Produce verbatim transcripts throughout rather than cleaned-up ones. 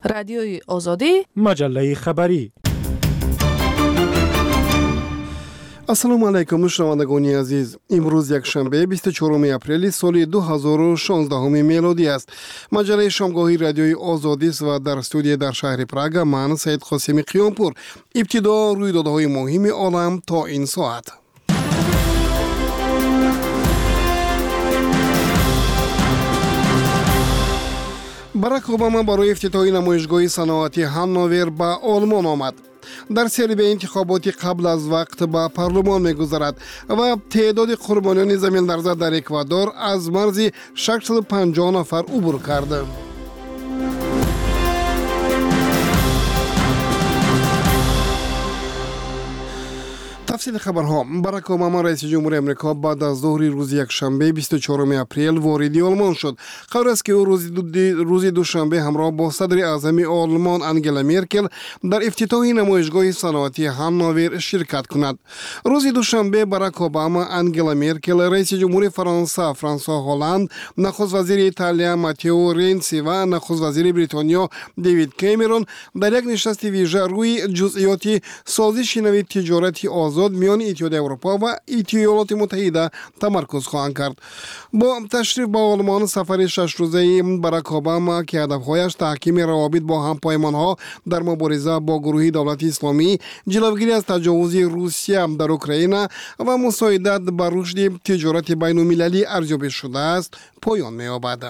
رادیوی آزادی، مجله خبری. السلام علیکم شنوندگان عزیز. امروز یک شنبه بیست و چهارم اپریل سال دو هزار و شانزده میلادی است. مجله شامگاهی رادیوی آزادی است و در استودیو در شهر پراگ من سید قاسمی قیامپور. ابتدا رویدادهای مهم عالم تا این ساعت. барак обама барои ифтитоҳи намоишгоҳи саноатӣ ҳанновер ба олмон омад. дар сербия интихоботи қабл аз вақт ба парлумон мегузарад ва теъдоди қурбониёни заминларза дар эквадор аз марзи шашсад و панҷоҳ нафар убур кард. тафсили хабарҳо. барак обама раиси ҷумҳури амрико баъд аз зуҳри рӯзи якшанбе бисту чорум апрел вориди олмон шуд. қабл аз ки ӯ рӯзи душанбе ҳамроҳ бо садри аъзами олмон Ангела Меркел дар ифтитоҳи намоишгоҳи саноатии ҳанновер ширкат кунад. рӯзи душанбе барак обама, Ангела Меркел, раиси ҷумҳури Фаронса Франсуа Ҳолланд, нахуст вазири Италия Маттео Ренси ва нахуст вазири Бритониё Дэвид Кэмерон дар як нишасти вижа рӯи ҷузъиёти созиши нави тиҷорати озод میان اتحادیه اروپا و ایالات متحده تمرکز خواهند کرد. با تشریف به آلمان سفر شش روزه باراک اوباما که هدفهایش تحکیم روابط با همپیمانها در مبارزه با گروه دولت اسلامی، جلوگیری از تجاوز روسیه در اوکراین و مساعدت به رشد تجارت بین المللی ارزیابی شده است پایان می‌یابد.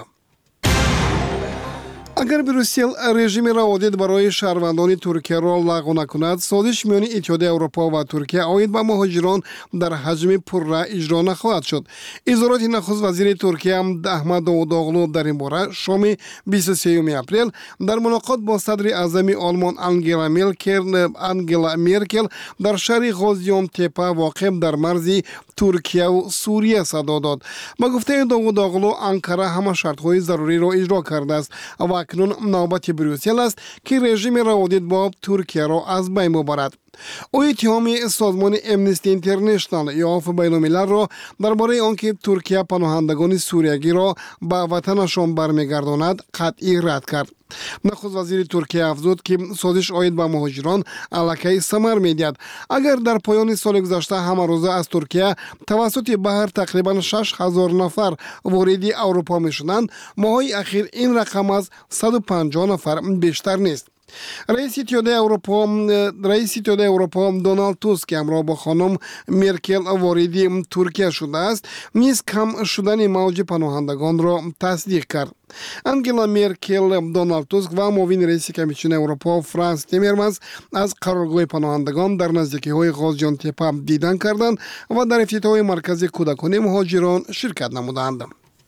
اگر بروسل رژیم روادید برای شهروندان ترکیه را لغو نکند، سازش میان اتحادیه اروپا و ترکیه عاید به مهاجران در حجم پرره اجرا نخواهد شد. اظهارات نخست وزیر ترکیه احمد داوودوغلو در این باره شام بیست و سوم اپریل در ملاقات با صدر اعظم آلمان انگلا مرکل انگلا مرکل در شهر غازیان تپه واقع در مرز ترکیه و سوریه صدا داد. با گفته داوودوغلو، انقره همه شرط‌های ضروری را اجرا کرده است و اکنون نوبت بروسل است که رژیم روادید با ترکیه را از بین ببرد. او اتهام سازمان امنستی اینترنشنال یا عفو بین الملل را درباره آنکه ترکیه پناهندگان سوریگی را به وطنشان برمیگرداند قطعی رد کرد. نخست وزیر ترکیه افزود که سازش عاید به مهاجران الکی ثمر می‌دهد. اگر در پایان سال گذشته همه روزه از ترکیه توسط بحر تقریبا شش هزار نفر وارد اروپا می‌شدند، ماهای اخیر این رقم از صد و پنجاه نفر بیشتر نیست. رئیس اتحادیه اروپا رئیس اتحادیه اروپا دونالد توسک که همراه با خانم مرکل وارد ترکیه شده است، نیز کم شدن موج پناهندگان را تصدیق کرد. انگلا مرکل، دونالد توسک و معاون رئیس کمیسیون اروپا فرانس تیمرمنز از قرارگاه پناهندگان در نزدیکی‌های غازیان تپه دیدن کردند و در افتتاح مرکز کودکان مهاجران شرکت نمودند.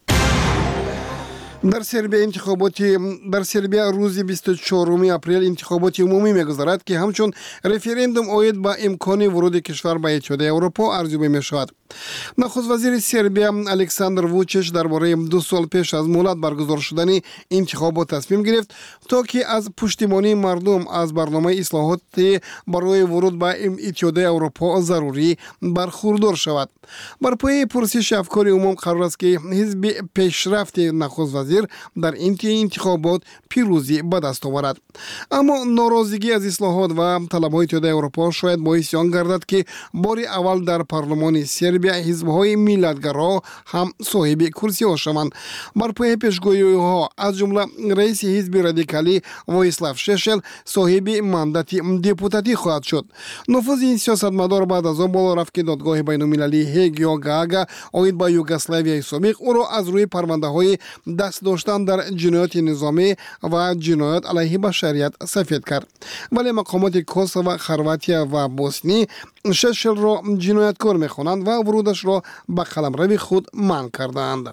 در سربیا انتخاباتی در سربیا روز بیست و چهارم اپریل انتخابات عمومی می‌گذرد که همچون رفراندوم عاید به امکان ورود کشور به اتحادیه اروپا ارزیابی می‌شود. نخست وزیر سربیا الکساندر ووچیچ درباره دو سال پیش از مهلت برگزار شدن انتخابات تصمیم گرفت تا که از پشتیبانی مردم از برنامه اصلاحات برای ورود به اتحادیه اروپا ضروری برخوردار شود. بر پایه پرسش افکار عموم قرار است که حزب پیشرفت نخست وزیر در این انتخابات پیروزی به دست آورد. اما ناراضگی از اصلاحات و طلب‌های اتحادیه اروپا شاید باعث آن گردد که بار اول در پارلمان سربیا حزب‌های ملیت‌گرا هم صاحب کرسی‌ها شوند. بر پایه پیشگویی‌ها از جمله رئیس حزب رادیکالی وایسلاو ششل صاحب ماندات دپوتاتی خواهد شد. نفوذ این سیاستمدار بعد از آن بالا رفت که دادگاه بین‌المللی هگ یا گاگا عاید به یوگسلاویای سابق او را از روی پرونده‌های دست داشتن در جنایات نظامی و جنایات علیه بشریت سفید کرد. ولی مقامات کوسوو و خرواتیا و بوسنی ششل را جنایتکار می‌خوانند و ورودش را به قلمرو خود منع کردند.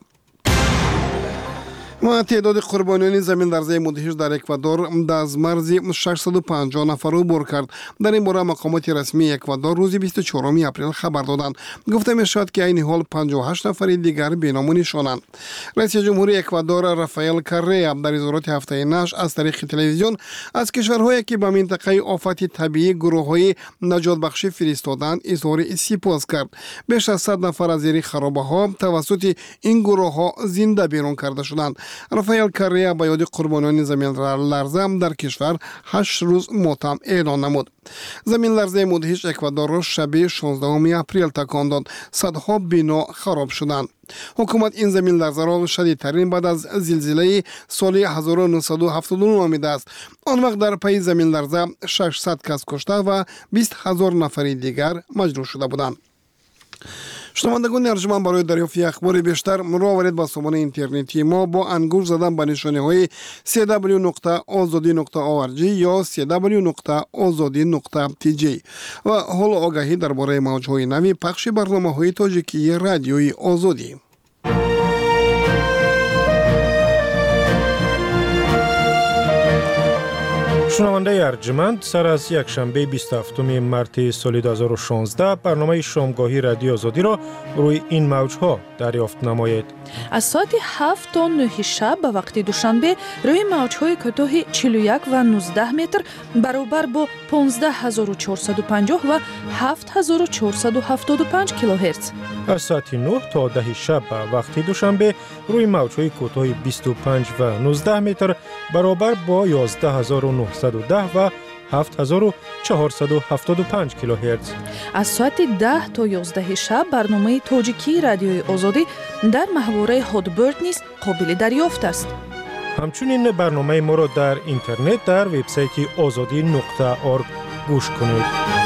و تعداد قربانیان زمین‌لرزه مدهش در اکوادور از مرز ششصد و پنجاه نفر عبور کرد. در این باره مقامات رسمی اکوادور روز بیست و چهارم اپریل خبر دادند. گفته می‌شود که این حال پنجاه و هشت نفر دیگر بینام و نشانند. رئیس جمهوری اکوادور رافائل کاریا در اظهارات هفته نشر از طریق تلویزیون از کشورهایی که به منطقه آفات طبیعی گروه‌های نجات بخشی فرستادند اظهار سپاس کرد. بیش از صد نفر از زیر خرابه‌ها توسط این گروه‌ها زنده بیرون کرده شدند. رافائل کوریا با یاد قربانیان زمین لرزه در کشور هشت روز ماتم اعلان نمود. زمین لرزه مدهش اکوادور را شب شانزدهم اپریل تکان داد. صدها بنا خراب شدند. حکومت این زمین لرزه را شدیدترین بعد از زلزله سال هزار و نهصد و هفتاد و نه نامیده است. آن وقت در پی زمین لرزه ششصد کس کشته و بیست هزار نفر دیگر مجروح شده بودند. شنوندگان ارجمند، برای دریافت اخبار بیشتر مراورید با سامانه اینترنتی ما با انگشت زدن به نشانه های سی دبلیو نقطه آزادی نقطه او آر جی یا سی دبلیو نقطه آزادی نقطه تی جی و حال آگاهی درباره موجهای نوی پخش برنامه‌های تاجیکی رادیوی آزادی. شنونده ارجمند، سر از یک شنبه بیست و هفتم مارس سال دو هزار و شانزده برنامه شامگاهی رادیو آزادی را روی این موجها دریافت نمایید. از ساعت هفت تا نه شب به وقت دوشنبه روی موجهای کوتاه چهل و یک و نوزده متر برابر با پانزده هزار و چهارصد و پنجاه و هفت هزار و چهارصد و هفتاد و پنج کیلوهرتز. از ساعت نه تا ده شب به وقت دوشنبه روی موجهای کوتاه بیست و پنج و نوزده متر برابر با یازده هزار و نهصد و ده و هفت هزار و چهارصد و هفتاد و پنج کیلوهرتز. از ساعت ده تا یازده شب برنامه تاجیکی رادیوی آزادی در محوره هادبرد نیز قابل دریافت است. همچنین برنامه ما را در اینترنت در وبسایت آزادی نقطه org گوش کنید.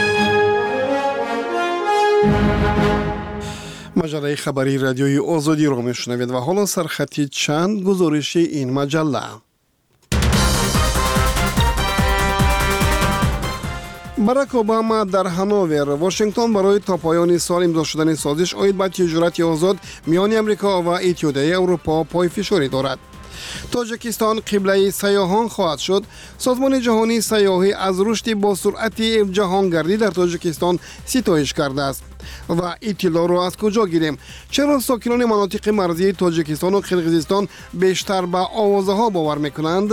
مجله خبری رادیوی آزادی را میشنوید و حالا سرخطی چند گزارش این مجله. باراک اوباما در هانوور، واشنگتن برای تا پایان سال امضا شدن سازش عاید به تجارت آزاد میان امریکا و اتحادیه اروپا پای فشاری دارد. تاجیکستان قبله سیاحان خواهد شد. سازمان جهانی سیاحی از رشد با سرعت جهانگردی در تاجیکستان ستایش کرده است. و اطلاع را از کجا گیریم؟ چرا ساکنان مناطق مرزی تاجیکستان و قرقیزستان بیشتر به آوازها باور میکنند؟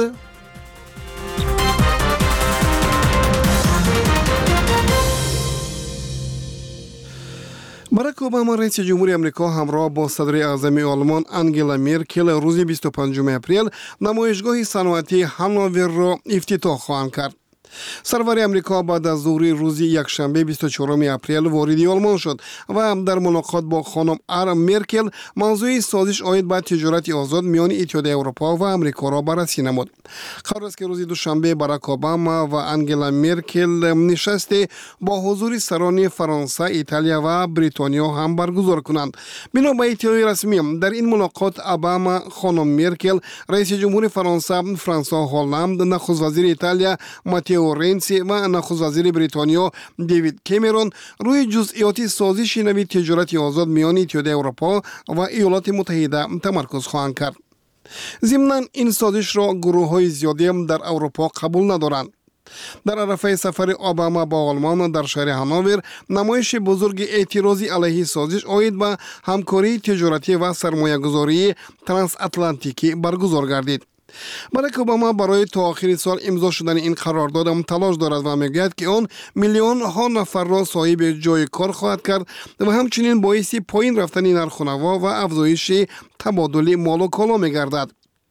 باراک اوباما رئیس جمهوری آمریکا همراه با صدر اعظم آلمان آنگلا مرکل روز بیست و پنجم اپریل نمایشگاه صنعتی هانوور را افتتاح خواهند کرد. سرور امریکا بعد از ظهر روز یکشنبه بیست و چهارم اپریل وارد آلمان شد و در ملاقات با خانم ار مرکل موضوع سازش عاید به تجارت آزاد میان اتحادیه اروپا و امریکا را بررسی نمود. قرار است که روز دوشنبه باراک اوباما و آنگلا مرکل نشست با حضور سران فرانسه، ایتالیا و بریتانیا هم برگزار کنند. بنا به اطلاع رسمی در این ملاقات اوباما، خانم مرکل، رئیس جمهور فرانسه فرانسوا هولند، نخست وزیر ایتالیا ماتئو رنسی و نخست وزیر بریتانیا دیوید کامرون روی جزئیات سازش نوی تجارت آزاد میان اتحادیه اروپا و ایالات متحده تمرکز خواهند کرد. ضمناً این سازش را گروه‌های زیادی در اروپا قبول ندارند. در عرصه سفر اوباما با آلمان در شهر هانوور نمایش بزرگ اعتراضی علیه سازش عاید به همکاری تجارتی و سرمایه‌گذاری ترانس اتلانتیکی برگزار گردید. باراک اوباما برای تا آخر سال امضا شدن این قرارداد تلاش دارد و میگوید که آن میلیون ها نفر را صاحب جای کار خواهد کرد و همچنین باعث پایین رفتن نرخ‌ونما و افزایش تبادل مال و کالا میگردد.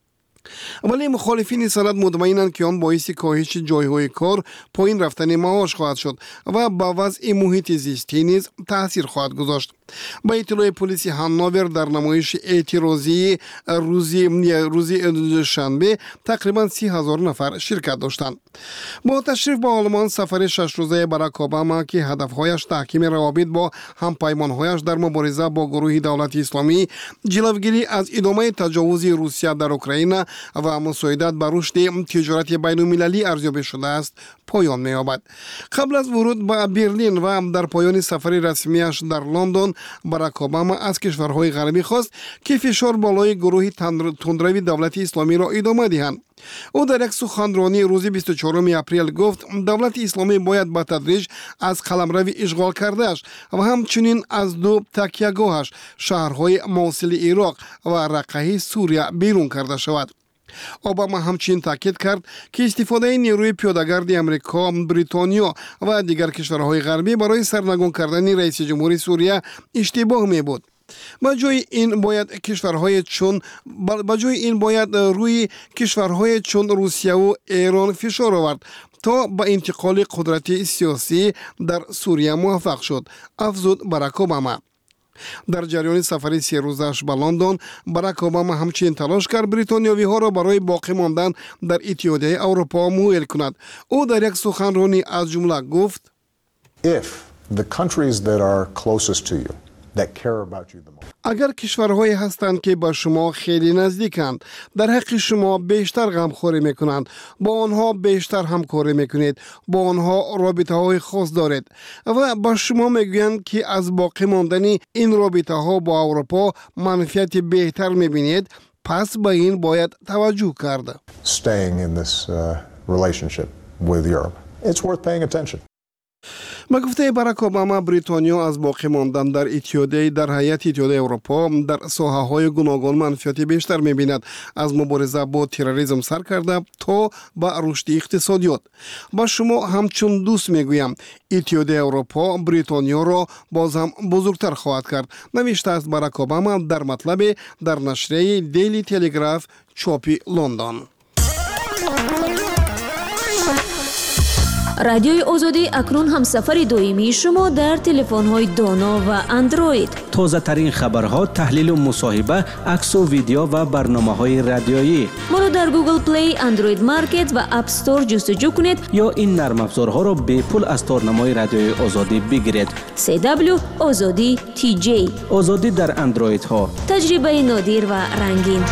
ولی مخالفین سند مطمئنند که آن باعث کاهش جایهای کار، پایین رفتن معاش خواهد شد و با وضع محیط زیستی نیز تاثیر خواهد گذاشت. با اطلاع پلیس هانوور در نمایش اعتراضی روزی روزی شنبه تقریبا سی هزار نفر شرکت داشتند. با تشریف به آلمان سفر شش روزه باراک اوباما که هدفهایش تحکیم روابط با همپیمانهایش در مبارزه با گروه دولت اسلامی، جلوگیری از ادامه تجاوز روسیه در اوکراین و مساعدت به رشد تجارت بین المللی ارزیابی شده است پایان می‌یابد. قبل از ورود به برلین و در پایان سفر رسمیش در لندن، باراک اوباما از کشورهای غربی خواست که فشار بالای گروه تندروی دولت اسلامی را ادامه دهند. او در یک سخنرانی روز بیست و چهارم اپریل گفت دولت اسلامی باید به تدریج از قلمرو اشغال کردهش و همچنین از دو تکیهگاهش شهرهای موصل عراق و رقه سوریه بیرون کرده شود. اوباما همچنین تاکید کرد که استفاده نیروی پیاده‌گرد امریکا، بریتانیا و دیگر کشورهای غربی برای سرنگون کردن رئیس جمهوری سوریه اشتباه می بود. با جای این باید کشورهای چون با جای این باید روی کشورهای چون روسیه و ایران فشار آورد تا با انتقال قدرت سیاسی در سوریه موفق شد، افزود باراک اوباما. در جریان سفر سه روزش به لندن، باراک اوباما همچنین تلاش کرد بریتانیایی ها را برای باقی ماندن در اتحادیه اروپا مایل کند. او در یک سخنرانی از جمله گفت: If the countries that are closest to you that care about you the most. اگر کشورهایی هستند که با شما خیلی نزدیکند، در حق شما بیشتر غمخوری میکنند، با آنها بیشتر همکاری میکنید، با آنها رابطه های خاص دارید و با شما میگویند که از باقی ماندن این رابطه ها با اروپا منفعت بهتر میبینید، پس به این باید توجه کرد. Staying in this uh, relationship with Europe. It's worth paying attention. با گفته باراک اوباما، بریتانیا از باقی ماندن در اتحادیه در هیئت اتحادیه اروپا در ساحه‌های گوناگون منفعت بیشتر می‌بیند، از مبارزه با تروریسم سر کرده تا با رشد اقتصادیات. با شما همچون دوست میگویم اتحادیه اروپا بریتانیا را باز هم بزرگتر خواهد کرد، نوشته است باراک اوباما در مطلب در نشریه دیلی تلگراف چاپی لندن. رادیوی آزادی اکنون هم سفر دائمی شما در تلفن‌های دانا و اندروید. تازه ترین خبرها، تحلیل و مصاحبه، عکس و ویدیو و برنامه‌های رادیویی. ما را در گوگل پلی، اندروید مارکت و اپ استور جستجو کنید یا این نرم افزارها را به پول از تارنمای رادیوی آزادی بگیرید. سی دبلیو آزادی تی جی. آزادی در اندروید ها. تجربه نادر و رنگین.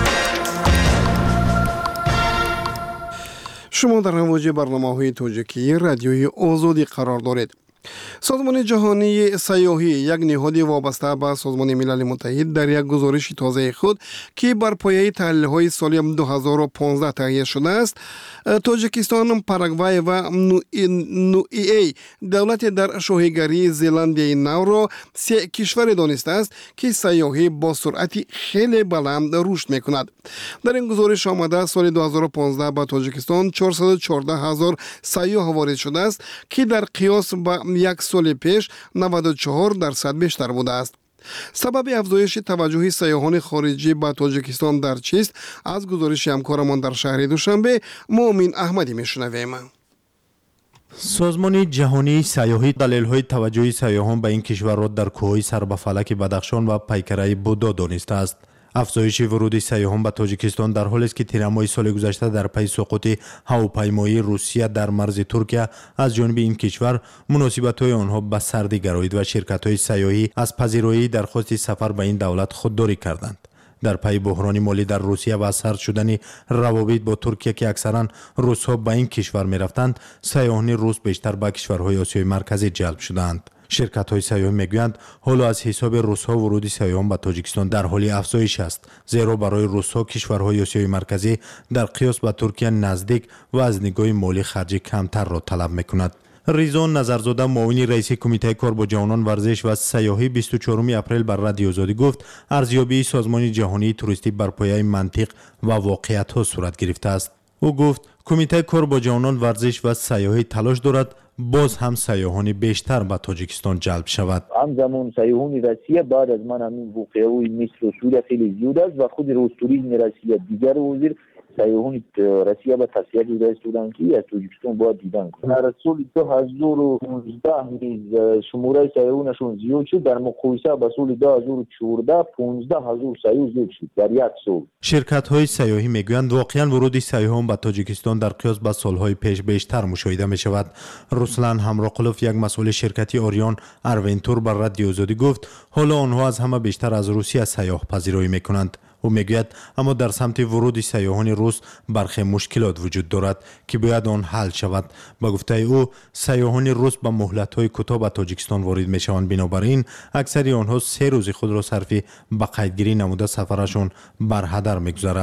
شما در امواج برنامه‌های تاجیکی رادیوی آزادی قرار دارید. سازمان جهانی سیاحی، یک نهاد وابسته به سازمان ملل متحد، در یک گزارش تازه خود که بر پایه تحلیل‌های سال دو هزار و پانزده تهیه شده است، تاجیکستان، پاراگوای و نوئای دولت در شاهیگری زلندیای نو را سه کشور دانسته است که سیاحی با سرعت خیلی بلند رشد می‌کند. در این گزارش آمده سال دو هزار و پانزده به تاجیکستان چهارصد و چهارده هزار سیاح وارد شده است که در قیاس با یک سال پیش نود و چهار درصد بیشتر بوده است. سبب افزایش توجه سیاحان خارجی به تاجیکستان در چیست؟ از گزارش همکارمان در شهر دوشنبه مؤمن احمدی میشنویم. سازمان جهانی سیاحی دلایل توجه سیاحان به این کشور را در کوههای سربفلک بدخشان و پیکره بودا دانسته است. افزایش ورود سیاحان به تاجیکستان در حالی است که تیرماه سال گذشته در پی سقوط هواپیمایی روسیه در مرز ترکیه از جانب این کشور مناسبت‌های آنها به سردی گرایید و شرکت‌های سیاحی از پذیرایی درخواست سفر به این دولت خودداری کردند. در پی بحران مالی در روسیه و سرد شدن روابط با ترکیه که اکثرا روس‌ها به این کشور می‌رفتند، سیاحان روس بیشتر به کشورهای آسیای مرکزی جلب شدند. شرکت‌های سیاحی میگویند حالا از حساب روس‌ها ورود سیاحان به تاجیکستان در حال افزایش است، زیرا برای روس‌ها کشورهای آسیای مرکزی در قیاس به ترکیه نزدیک و از نگاه مالی خرج کمتر را طلب می‌کند. ریزان نظرزاده، معاون رئیس کمیته کار با جوانان ورزش و سیاحی، بیست و چهارم اپریل بر رادیو آزادی گفت ارزیابی سازمان جهانی توریستی بر پایه منطق و واقعیت‌ها صورت گرفته است. او گفت کمیته کار با جوانان ورزش و سیاحی تلاش دارد باز هم سیاحان بیشتر به تاجیکستان جلب شود. همزمان سیاحان روسیه بعد از من همین واقعه مصر و سوریه خیلی زیاد است و خود رئیس توریسم روسیه دیگر وزیر سیاحان روسیه به توصیه دیده استودن که از تاجیکستان باید دیدن کنند. در سال دو هزار و پانزده نیز شماره سیاحانشون زیاد شد، در مقایسه با سال دو هزار و چهارده پانزده هزار سیاح زیاد شد در یک سال. شرکت‌های سیاحی میگویند واقعاً ورود سیاحان به تاجیکستان در قیاس با سال‌های پیش بیشتر مشاهده می‌شود. رسلان همراقلوف، یک مسئول شرکتی آریان اروینتور، بر رادیو آزادی گفت حالا آنها از همه بیشتر از روسیه سیاح پذیرایی می‌کنند. او میگوید اما در سمت ورود سیاحان روس برخی مشکلات وجود دارد که باید آن حل شود. با گفته او سیاحان روس با مهلت‌های کوتاه به تاجیکستان وارد میشوند، بنابراین اکثر آنها سه روز خود را صرف به قیدگیری نموده سفرشان بر هدر میگذارد.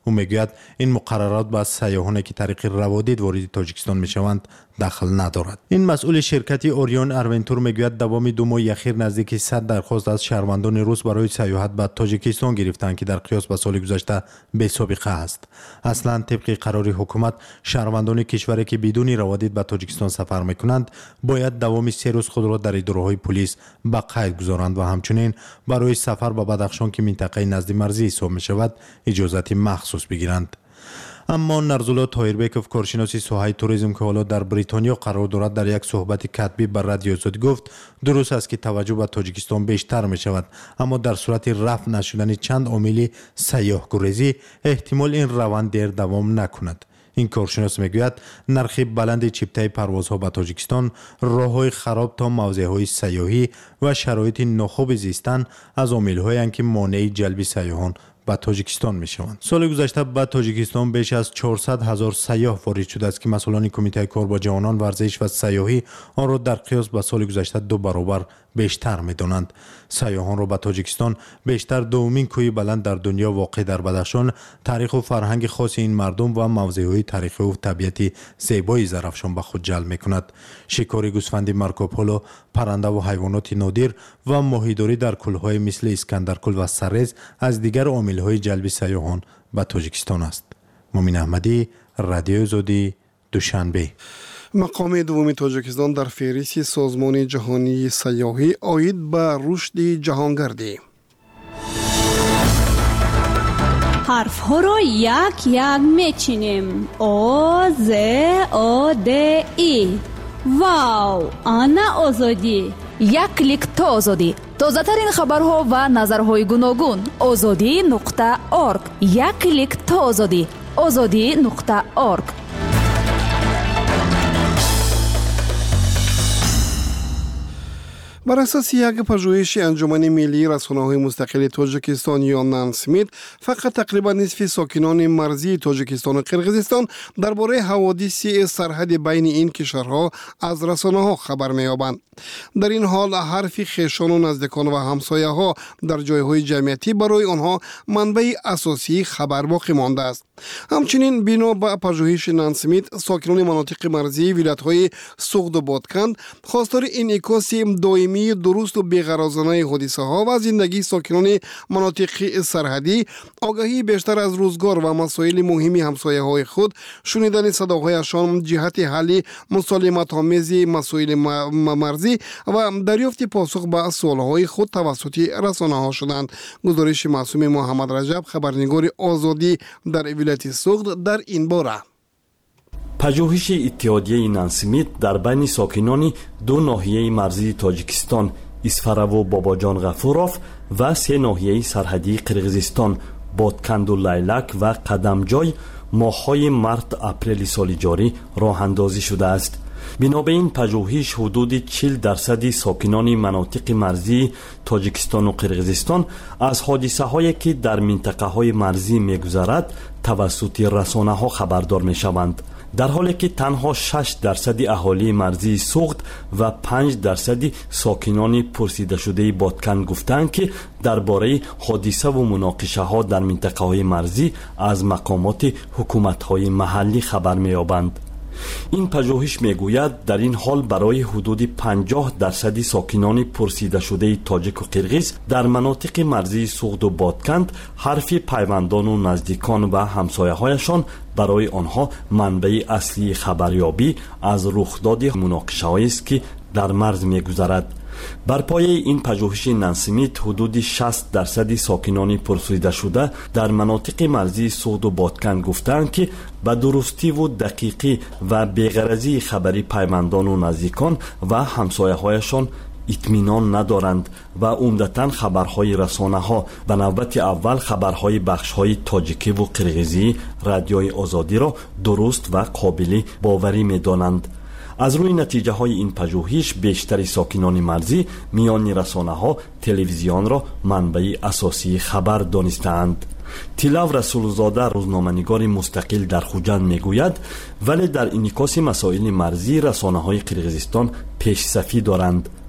او میگوید این مقررات با سیاحانی که طریق روادید وارد تاجیکستان میشوند دخل ندارد. این مسئول شرکت اوریون اروینتور میگوید دوام دو ماه اخیر نزدیک صد درخواست از شهروندان روس برای سیاحت به تاجیکستان گرفتند که در قیاس به سال گذشته بی سابقه است. اصلا طبق قرار حکومت شهروندان کشوری که بدون روادید به تاجیکستان سفر میکنند باید دوام سه روز خود را در اداره‌های پلیس به قید گذارند و همچنین برای سفر به بدخشان که منطقه نزد مرزی حساب میشود اجازت مخصوص بگیرند. اما نرزولا تایربکوف کارشناس ساحه توریسم که حالا در بریتانیا قرار دارد در یک صحبت کتبی بر رادیو آزادی گفت درست است که توجه به تاجیکستان بیشتر می شود، اما در صورت رفع نشدن چند عامل سیاح‌گریزی احتمال این روند دیر دوام نکند. این کارشناس میگوید نرخ بلند چپتای پروازها به تاجیکستان، راههای خراب تا موضعهای سیاحی و شرایط ناخوب زیستن از عامل‌هایی که مانع جلب سیاحان به تاجیکستان می شوند. سال گذشته به تاجیکستان بیش از چهارصد هزار سیاح وارد شده است که مسئولان کمیته کار با جوانان ورزش و سیاحی آن را در قیاس به سال گذشته دو برابر بیشتر می دانند. سیاحان را به تاجیکستان بیشتر دومین کوه بلند در دنیا واقع در بدخشان، تاریخ و فرهنگ خاص این مردم و موضعهای تاریخی و طبیعتی زیبای زرافشان به خود جلب می کند. شکار گوسفند مارکوپولو، پرنده و حیوانات نادر و ماهیداری در کلهای مثل اسکندرکل و سرز از دیگر عامل‌های جلب سیاحان به تاجیکستان است. مومن احمدی، رادیو آزادی، دوشنبه. مقام دوم تاجیکستان در فهرست سازمان جهانی سیاحی عاید به رشد جهانگردی. حرف ها را یک یک میچینیم. او ز او د ای. واو، آنا آزادی. یک کلیک تا آزادی. تازه ترین خبرها و نظرهای گوناگون. آزادی نقطه اورگ. یک کلیک تا آزادی. آزادی نقطه اورگ. بر اساس یک پژوهش انجمن ملی رسانه‌های مستقل تاجیکستان یا نانسمیت، فقط تقریبا نصف ساکنان مرزی تاجیکستان و قرقیزستان درباره حوادث سرحد بین این کشورها از رسانه‌ها خبر می‌یابند. در این حال حرف خویشان و نزدیکان و همسایه‌ها در جایهای جمعیتی برای آنها منبع اساسی خبر باقی مانده است. همچنین بنا به پژوهش نانسمیت، ساکنان مناطق مرزی ولایت‌های سوغد و بادکند خواستار انعکاس دائمی درست و بی‌غرضانه حادثه‌ها و زندگی ساکنان مناطق سرحدی، آگاهی بیشتر از روزگار و مسائل مهم همسایه‌های خود، شنیدن صداهایشان جهت حل مسالمت‌آمیز مسائل مرزی و دریافت پاسخ به سوال‌های خود توسط رسانه‌ها شدند. گزارش معصوم محمد رجب، خبرنگار آزادی در ولایت سوغد در این باره. پژوهش اتحادیه نانسمیت در بین ساکنان دو ناحیه مرزی تاجیکستان، اسفرو و باباجان غفوروف و سه ناحیه سرحدی قرقیزستان، بادکند و لیلک و قدمجای، ماه‌های مارت اپریل سال جاری راه اندازی شده است. بنابر این پژوهش حدود چهل درصد ساکنان مناطق مرزی تاجیکستان و قرقیزستان از حادثه هایی که در منطقه های مرزی میگذرد توسط رسانه ها خبردار می شوند، در حالی که تنها شش درصد اهالی مرزی سوغد و پنج درصد ساکنان پرسیده شده بادکند گفتند که درباره حادثه و مناقشه ها در منطقه های مرزی از مقامات حکومت های محلی خبر می یابند. این پژوهش میگوید در این حال برای حدود پنجاه درصد ساکنان پرسیده شده تاجیک و قرقیز در مناطق مرزی سوغد و بادکند حرف پیوندان و نزدیکان و همسایه‌هایشان برای آنها منبع اصلی خبریابی از رخداد مناقشه‌هایی است که در مرز میگذرد. بر پایه این پژوهش نانسمیت حدود شصت درصد ساکنان پرسیده شده در مناطق مرزی سوغد و بادکند گفتند که به درستی و دقیقی و بی‌غرضی خبری پیوندان و نزدیکان و همسایه‌هایشان اطمینان ندارند و عمدتاً خبرهای رسانه ها به نوبت اول خبرهای بخش‌های تاجیکی و قرقیزی رادیوی آزادی را درست و قابل باوری می‌دانند. از روی نتیجه های این پژوهش بیشتر ساکنان مرزی میان رسانه ها تلویزیون را منبع اساسی خبر دانستند. تیلاو رسولزاده، روزنامه‌نگار مستقل در خوجند میگوید ولی در انعکاس مسائل مرزی رسانه های قرقیزستان پیش‌صفی دارند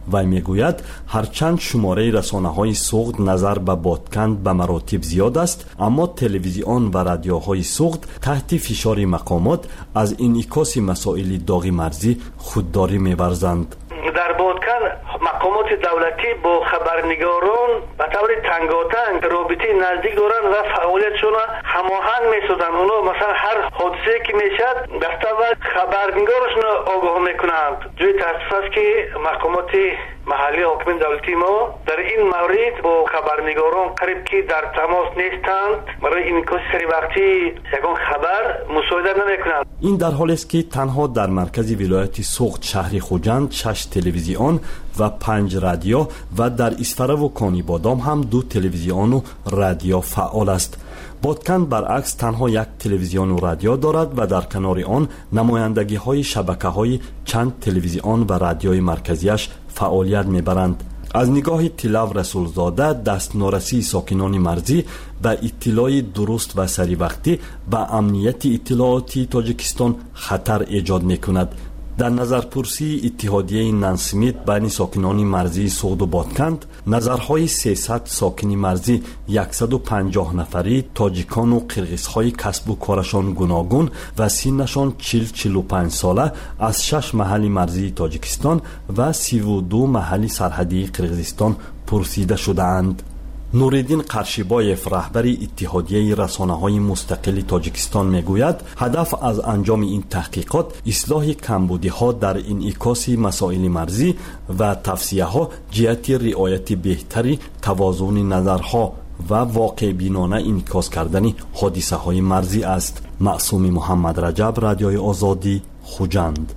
وی میگوید هرچند شماره رسانه‌های سوخت نظر به بادکند به مراتب زیاد است، اما تلویزیون و رادیوهای سوخت تحت فشار مقامات از انعکاس مسائل داغ مرزی خودداری می‌ورزند. در بادکن مقامات دولتی با خبرنگاران به طور تنگاتنگ رابطه نزدیک دارند و فعالیتشون هماهنگ می‌سازند. اونا مثلا هر حادثه که میشد دسته و خبرنگارشون آگاه میکنند. جای تاسف است که مقامات محلی حاکم دولتی ما در این مورد با خبرنگاران قریب که در تماس نیستند، برای انعکاس سری وقتی یگان خبر مساعدت نمیکنند. این در حالی است که تنها در مرکز ولایت سوخت شهر خوجند شش تلویزیون و پنج رادیو و در اسفره و کانی بادام هم دو تلویزیون و رادیو فعال است. بادکند برعکس تنها یک تلویزیون و رادیو دارد و در کنار آن نمایندگی های شبکه های چند تلویزیون و رادیوی مرکزیش فعالیت میبرند. از نگاه طلاب رسولزاده دست نارسی ساکنان مرزی به اطلاع درست و سری وقتی به امنیت اطلاعاتی تاجیکستان خطر ایجاد میکند. در نظرپرسی اتحادیه نانسمیت بین ساکنان مرزی سوخت و بادکند، نظرهای سیصد ساکنی مرزی صد و پنجاه نفری تاجیکان و قرغیزهای کسب و کارشان گوناگون و سنشان چهل چهل و پنج ساله از شش محل مرزی تاجیکستان و سی و دو محل سرحدی قرغیزستان پرسیده شده‌اند. نوریدین قرشیبایف رهبر اتحادیه رسانه‌های مستقل تاجیکستان میگوید هدف از انجام این تحقیقات اصلاح کمبودی‌ها در انعکاس مسائل مرزی و توصیه‌ها جهت رعایت بهتری توازن نظرها و واقع بینانه انعکاس کردن حادثه‌های مرزی است. معصوم محمد رجب، رادیوی آزادی، خوجند.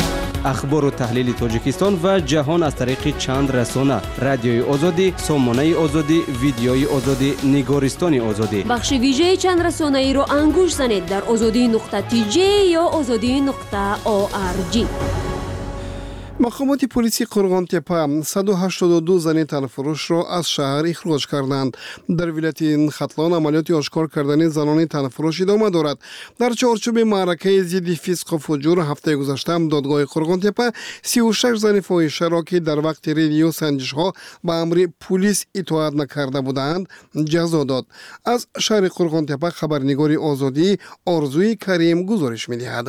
اخبار و تحلیل تاجیکستان و جهان از طریق چند رسانه: رادیوی آزادی، سامانه آزادی، ویدیوی آزادی، نگارستان آزادی. بخش ویژه چند رسانه ای رو انگوش زنید در آزادی نقطه تی جی یا آزادی نقطه او آر جی. مقامات پلیسی قرغان تپه صد و هشتاد و دو زن تنفروش را از شهر اخراج کردند. در ولایت ختلان عملیات آشکار کردن زنان تنفروش ادامه دارد. در چارچوب معرکه ضد فسق و فجور هفته گذشته دادگاه قرغان تپه سی و شش زن فاحشه را که در وقت ریویو سنجش ها به امر پلیس اطاعت نکرده بودند جزا داد. از شهر قرغان تپه خبرنگار آزادی آرزوی کریم گزارش می‌دهد.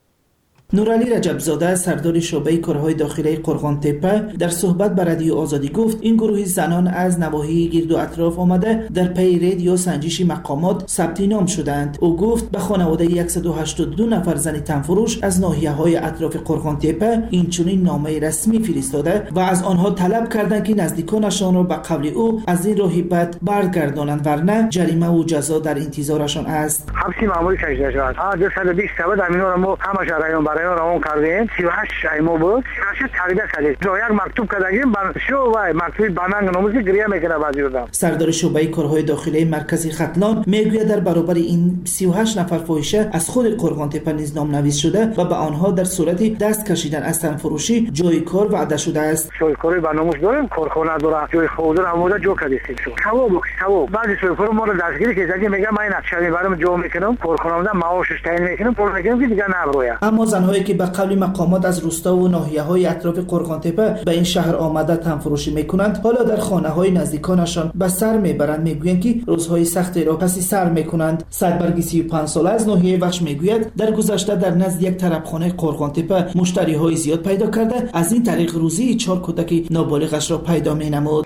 نورعلی رجبزاده سردار شعبه کارهای داخلی قرغان تپه در صحبت با رادیو آزادی گفت این گروه زنان از نواحی گرد و اطراف آمده در پی رید یا سنجش مقامات ثبت نام شدند. او گفت به خانواده صد و هشتاد و دو نفر زن تنفروش از ناحیه‌های اطراف قرغان تپه این چنین نامه رسمی فرستاده و از آنها طلب کردند که نزدیکانشان را به قول او از این راه بد برگردانند ورنه جریمه و جزا در انتظارشان است. حبسی معمولی کشیده شد. ها دویست و بیست تا در مینا ما همش رایون برای روان کردیم. سی و هشت ایمو بود. سی و هشت تقریبا سالی. جو یک مکتوب کردیم بر شو و مکتوبی باننگ نموزی گریه میکنه بعضی وقتا. سردار شعبه کارهای داخلی مرکز ختلان میگوید در برابر این سی و هشت نفر فاحشه از خود قرغان تپه نیز نام نویس شده و به آنها در صورت دست کشیدن از تنفروشی جای کار وعده شده است. جای کاری برنامه‌اش داریم، کارخانه داره، جای خودرو هم جو کردیم. ثواب ثواب بعضی شوفر ما رو دستگیری که میگه من نقشه میبرم جو میکنم، کارخانه معاشش تعیین میکنم، پر میکنم که دیگه نبرویا. اما زنهایی که به قول مقامات از روستا و ناحیه‌های اطراف قرغان تپه به این شهر آمده تنفروشی میکنند حالا در خانه‌های نزدیکانشان به سر میبرند. میگویند که روزهای سختی را پس سر میکنند. صدبرگی سی و پنج ساله از ناحیه وحش میگوید در گذشته در نزد یک طربخانه قرغان تپه مشتری‌های زیاد پیدا کرده از این طریق روزی چهار کودک نابالغش را پیدا مینمود.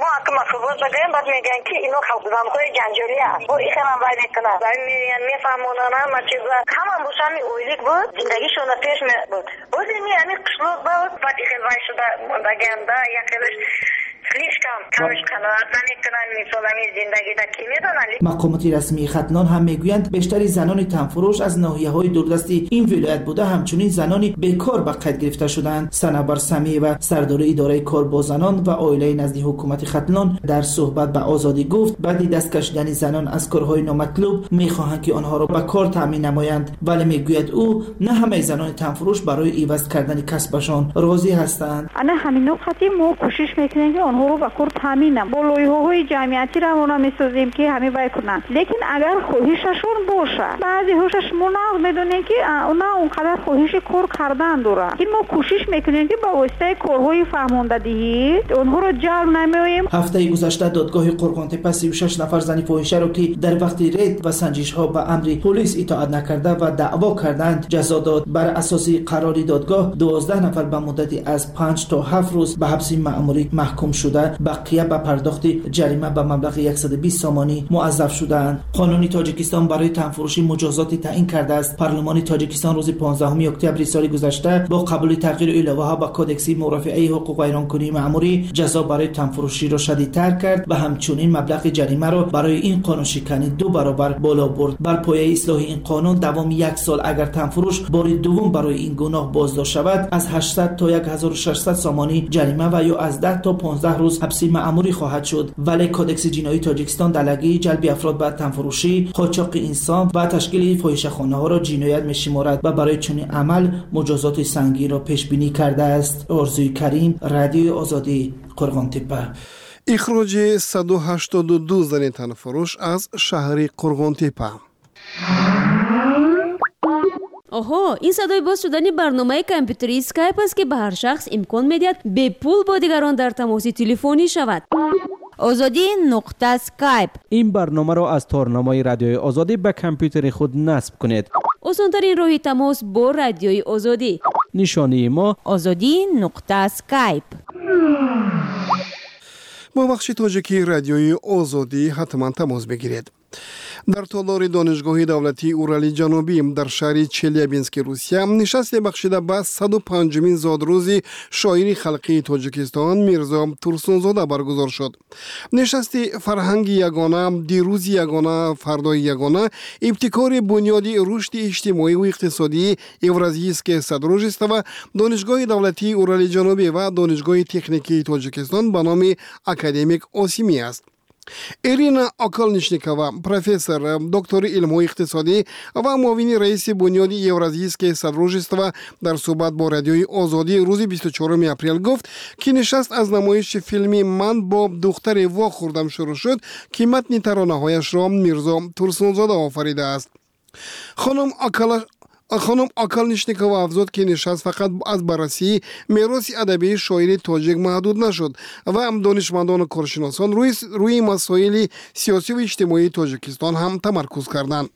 بگم بعد میگن که اینو خلق‌های جنجالی است. او ایخم هم باید کنه. باید میگن میفهمونن ما چیزا همون بوشانی اویلیک بود. زندگیشون پیش می بود. بود اینی همین قشلوق بود. بعد ایخل وای شده بگم دا یکیش لیشکم کارش قناعت نمیکنن میسولمی زندگی دا کی میدونن. مقامات رسمی ختلان هم میگویند بیشتری زنان تنفروش از ناحیه‌های دوردستی این ولایت بوده همچنین زنانی بیکار به قید گرفته شدند. صنوبر سمی و سردار اداره کار با زنان و عائله نزد حکومت ختلان در صحبت به آزادی گفت بعد دست کشیدن زنان از کارهای نامطلوب میخواهند که آنها را به کار تامین نمایند، ولی میگوید او نه همه زنان تنفروش برای عوض کردن کسبشان راضی هستند. انا همین نقطه ما کوشش میکنیم که آنها اینها رو به کار تامینم با لایحه‌های جمعیتی را اونا میسازیم که همه باید کنن. لیکن اگر خواهششون باشه بعضی هاشش مناق میدونن که اونا اونقدر خواهش کار کردن دارن که ما کوشش میکنیم که با واسطه کارهای فهماندهی اونها رو جلب نمی‌آییم. هفته گذشته دادگاه قرغان‌تپه سی و شش نفر زن فاحشه را که در وقت رید و سنجش ها به امر پلیس اطاعت نکرده و دعوا کردند جزا داد. بر اساس قرار دادگاه دوازده نفر به مدتی از پنج تا هفت روز به حبس مأموری محکوم شده، بقیه به پرداخت جریمه به مبلغ صد و بیست سامانی موظف شدند. قانون تاجیکستان برای تنفروشی مجازات تعیین کرده است. پارلمان تاجیکستان روز پانزدهم اکتبر سال گذشته با قبول تغییر الهه ها به کدکس مرافعه حقوق ویرانکنی مأموری جزا برای تنفروشی را شدیدتر کرد و همچنین مبلغ جریمه را برای این قانون شکنی دو برابر بالا برد. بر پایه اصلاح این قانون دوام یک سال اگر تنفروش بار دوم برای این گناه بازداشت شود از هشتصد تا هزار و ششصد سامانی جریمه و یا از ده تا پانزده روز حبس مأموری خواهد شد. ولی کدکس جنایی تاجیکستان دلگی جلب افراد به تنفروشی، قاچاق انسان و تشکیل فاحشه‌خانه ها را جنایت می‌شمارد و برای چنین عمل مجازات سنگین را پیش بینی کرده است. آرزوی کریم، رادیوی آزادی، قرغان‌تپه. اخراج صد و هشتاد و دو زن تنفروش از شهر قرغان‌تپه. آها، این صدای باز شدن برنامه کامپیوتری اسکایپ است که به هر شخص امکان میدهد به پول با دیگران در تماس تلفنی شود. آزادی نقطه اسکایپ. این برنامه را از تارنمای رادیوی آزادی به کامپیوتر خود نصب کنید. آسان‌ترین راه تماس با رادیوی آزادی. نشانی ما آزادی نقطه اسکایپ. با بخش تاجیکی رادیوی آزادی حتما تماس بگیرید. در تالار دانشگاه دولتی اورال جنوبی در شهر چلیابینسک روسیه نشست بخشیده به صد و پنجمین زادروزی شاعر خلقی تاجیکستان میرزا تورسونزاده برگزار شد. نشست فرهنگ یگانه، دیروز یگانه، فردای یگانه، ابتکار بنیادی رشد اجتماعی و اقتصادی اورازیسک صدروج است و دانشگاه دولتی اورال جنوبی و دانشگاه تکنیکی تاجیکستان به نام اکادمیک آسیمی است. ایرینا آکالنیشنیکووا، پروفسور دکتر علم اقتصادی و معاون رئیس بنیادی اورازیسک صدروج است و در صحبت با رادیوی آزادی روز بیست و چهارم اپریل گفت که نشست از نمایش فیلمی من با دختر وا خوردم شروع شد که متن ترانه‌هایش را میرزا تورسونزاده آفریده است. خانم آکالا خانم آکالنیشنیکووا افزود که نشست فقط از بررسی میراث ادبی شاعر تاجیک محدود نشد و هم دانشمندان و کارشناسان روی روی مسائل سیاسی و اجتماعی تاجیکستان هم تمرکز کردند.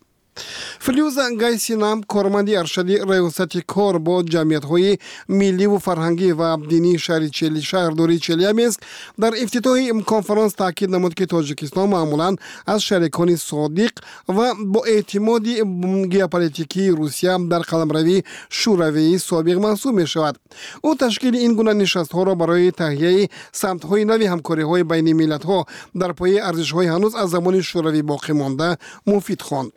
فلیوز گایسینام کارمند ارشد ریاست کار با جمعیت‌های ملی و فرهنگی و دینی شهر چلی شهرداری چلیابینسک در افتتاح کنفرانس تاکید نمود که تاجیکستان معمولاً از شریکان صادق و با اعتماد ژئوپلیتیکی روسیه در قلمروی شوروی سابق محسوب می‌شود. او تشکیل این گونه نشست‌ها را برای تهیه سمت‌های نوی همکاری‌های بین ملت‌ها در پای ارزش‌های هنوز از زمان شوروی باقی مانده مفید خواند.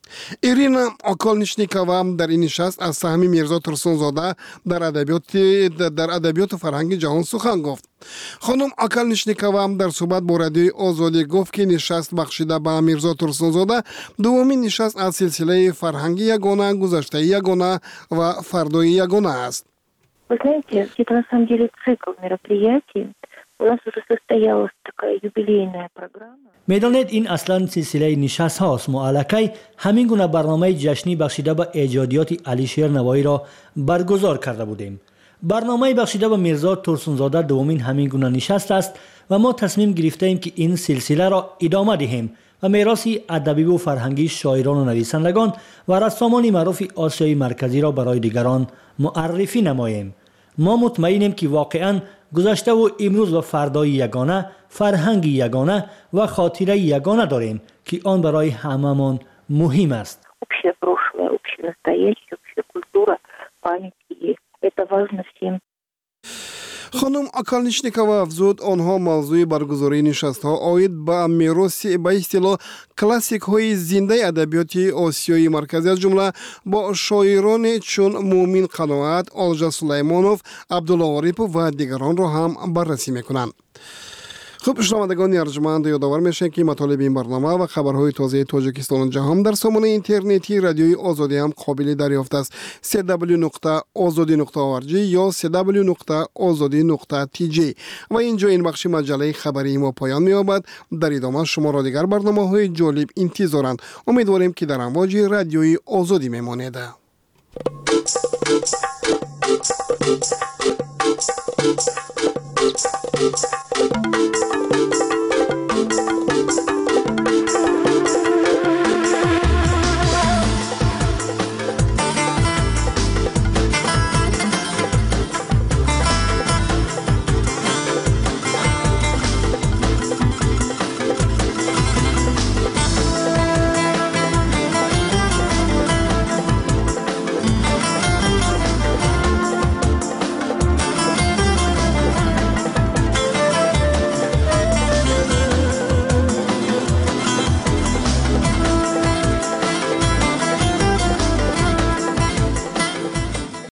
ایرینا آکالنیشنیکووا در این نشست از سهم میرزا تورسونزاده در ادبیات در ادبیات فرهنگ جهان سخن گفت. خانم آکالنیشنیکووا در صحبت با رادیوی آزادی گفت که نشست بخشیده به میرزا تورسونزاده دومین نشست از سلسله فرهنگ یگانه، گذشته یگانه و فردای یگانه است. Вы знаете, это на самом деле цикл мероприятий. У нас уже состоялась такая юбилейная программа. میدانید این اصلا سلسله نشست هاست. ما الکی همین گونه برنامه جشنی بخشیده به ایجادیات علیشیر نوایی را برگزار کرده بودیم. برنامه بخشیده به میرزا تورسونزاده دومین همین گونه نشست است و ما تصمیم گرفتیم که این سلسله را ادامه دهیم و میراث ادبی و فرهنگی شاعران و نویسندگان و رسامان معروف آسیای مرکزی را برای دیگران معرفی نماییم. ما مطمئنیم که واقعاً گذشته و امروز و فردای یگانه، فرهنگ یگانه و خاطره یگانه داریم که آن برای همه‌مان مهم است. Общее прошлое, общее настоящее, общая культура, память есть. Это важно всем. خانم آکالنیشنیکووا افزود آنها موضوع برگزاری نشست‌ها آید به میراث به اصطلاح کلاسیک های زنده ادبیات آسیای مرکزی از جمله با شاعران چون مومین قناعت، آلجا سلیمانوف، عبدالله عارف و دیگران را هم بررسی میکنند. خب شنوندگان ارجمند، یادآور میشن که مطالب این برنامه و خبرهای تازه تاجیکستان و جهان در سامانه اینترنتی رادیوی آزادی هم قابل دریافت است. سی دبلیو نقطه آزادی نقطه او آر جی یا سی دبلیو نقطه آزادی نقطه تی جی. و اینجا این بخش مجله خبری ما پایان می‌یابد. در ادامه شما را دیگر برنامه‌های جالب انتظارند. امیدواریم که در امواج رادیوی آزادی میمانید.